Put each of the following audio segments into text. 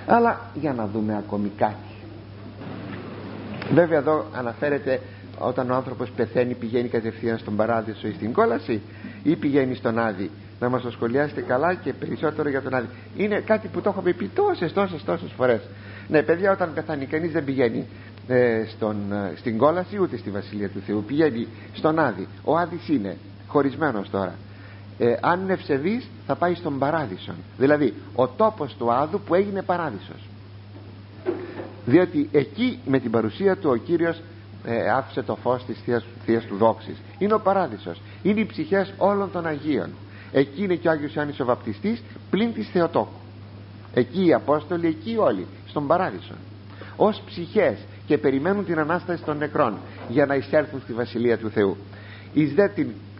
Αλλά για να δούμε ακόμη κάτι. Βέβαια εδώ αναφέρεται όταν ο άνθρωπος πεθαίνει, πηγαίνει κατευθείαν στον παράδεισο ή στην κόλαση, ή πηγαίνει στον Άδη. Να μας το σχολιάσετε καλά και περισσότερο για τον Άδη. Είναι κάτι που το έχουμε πει τόσες φορές. Ναι παιδιά, όταν πεθάνει κανείς δεν πηγαίνει στην κόλαση ούτε στη Βασιλεία του Θεού, πηγαίνει στον Άδη. Ο Άδης είναι χωρισμένος τώρα. Αν είναι ευσεβής θα πάει στον παράδεισο, δηλαδή ο τόπος του Άδου που έγινε παράδεισος, διότι εκεί με την παρουσία του ο Κύριος άφησε το φως της Θείας του δόξης. Είναι ο παράδεισος, είναι οι ψυχές όλων των Αγίων. Εκεί είναι και ο Άγιος Ιωάννης ο Βαπτιστής πλην της Θεοτόκου. Εκεί οι Απόστολοι, εκεί όλοι στον παράδεισο ως ψυχές και περιμένουν την Ανάσταση των νεκρών για να εισέλθουν στη Βασιλεία του Θεού. Εις δε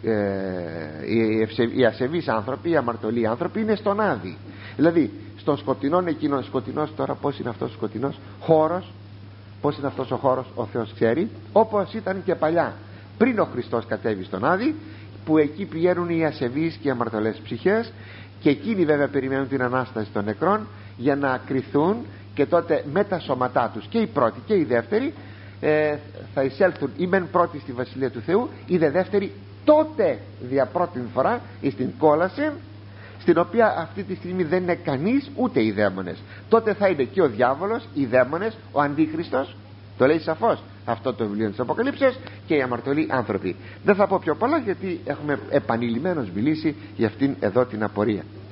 οι ασεβείς άνθρωποι, οι αμαρτωλοί άνθρωποι είναι στον Άδη, δηλαδή στον σκοτεινόν εκείνον. Σκοτεινός τώρα πως είναι αυτός ο σκοτεινός χώρος? Πως είναι αυτός ο χώρος? Ο Θεός ξέρει. Όπως ήταν και παλιά πριν ο Χριστός κατέβει στον Άδη, που εκεί πηγαίνουν οι ασεβείς και οι αμαρτωλές ψυχές, και εκείνοι βέβαια περιμένουν την Ανάσταση των νεκρών για να κριθούν, και τότε με τα σώματά τους και οι πρώτοι και οι δεύτεροι θα εισέλθουν ή μεν πρώτοι στη Βασιλεία του Θεού, ή δε δεύτεροι τότε δια πρώτη φορά εις την κόλαση, στην οποία αυτή τη στιγμή δεν είναι κανείς ούτε οι δαίμονες. Τότε θα είναι και ο διάβολος, οι δαίμονες, ο Αντίχριστος, το λέει σαφώς αυτό το βιβλίο της Αποκαλύψεως, και οι αμαρτωλοί άνθρωποι. Δεν θα πω πιο πολλά γιατί έχουμε επανειλημμένως μιλήσει για αυτήν εδώ την απορία.